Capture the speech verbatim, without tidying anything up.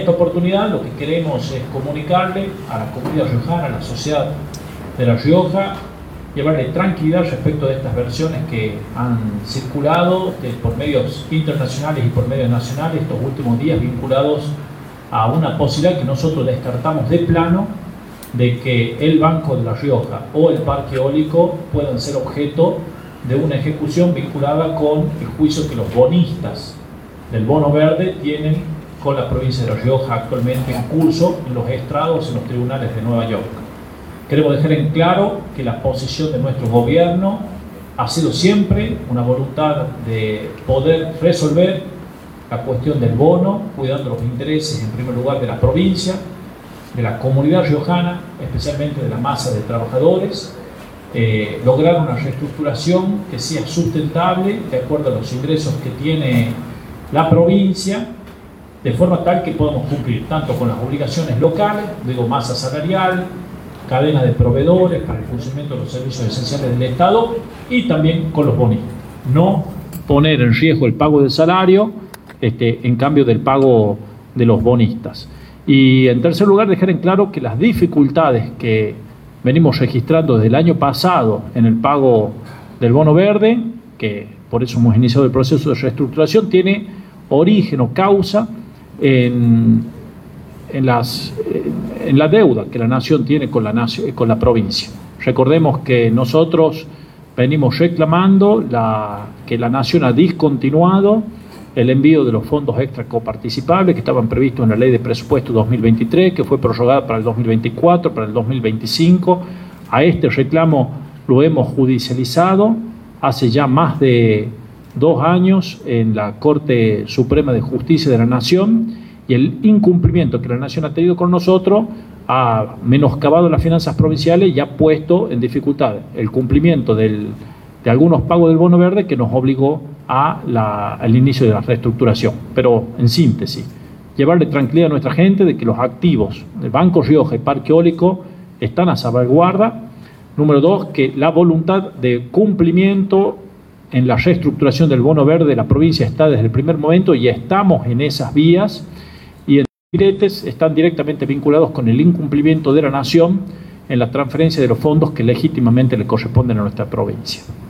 esta oportunidad lo que queremos es comunicarle a la comunidad riojana, a la sociedad de La Rioja, llevarle tranquilidad respecto de estas versiones que han circulado de, por medios internacionales y por medios nacionales estos últimos días, vinculados a una posibilidad que nosotros descartamos de plano, de que el Banco de La Rioja o el Parque Eólico puedan ser objeto de una ejecución vinculada con el juicio que los bonistas del bono verde tienen con la provincia de La Rioja actualmente en curso en los estrados en los tribunales de Nueva York. Queremos dejar en claro que la posición de nuestro gobierno ha sido siempre una voluntad de poder resolver la cuestión del bono, cuidando los intereses en primer lugar de la provincia, de la comunidad riojana, especialmente de la masa de trabajadores, eh, lograr una reestructuración que sea sustentable de acuerdo a los ingresos que tiene la provincia, de forma tal que podamos cumplir tanto con las obligaciones locales, digo masa salarial, cadena de proveedores para el funcionamiento de los servicios esenciales del Estado, y también con los bonistas. No poner en riesgo el pago del salario este, en cambio del pago de los bonistas. Y en tercer lugar, dejar en claro que las dificultades que venimos registrando desde el año pasado en el pago del bono verde, que por eso hemos iniciado el proceso de reestructuración, tiene origen o causa en, en, las, en la deuda que la nación tiene con la, nación, con la provincia. Recordemos que nosotros venimos reclamando la, que la nación ha discontinuado el envío de los fondos extra coparticipables que estaban previstos en la Ley de Presupuesto dos mil veintitrés, que fue prorrogada para el dos mil veinticuatro, para el dos mil veinticinco. A este reclamo lo hemos judicializado hace ya más de dos años en la Corte Suprema de Justicia de la Nación, y el incumplimiento que la Nación ha tenido con nosotros ha menoscabado las finanzas provinciales y ha puesto en dificultad el cumplimiento del, de algunos pagos del bono verde, que nos obligó a la, al inicio de la reestructuración. Pero en síntesis, llevarle tranquilidad a nuestra gente de que los activos del Banco Rioja y Parque Eólico están a salvaguarda. Número dos, que la voluntad de cumplimiento en la reestructuración del bono verde de la provincia está desde el primer momento y estamos en esas vías, y en diretes están directamente vinculados con el incumplimiento de la nación en la transferencia de los fondos que legítimamente le corresponden a nuestra provincia.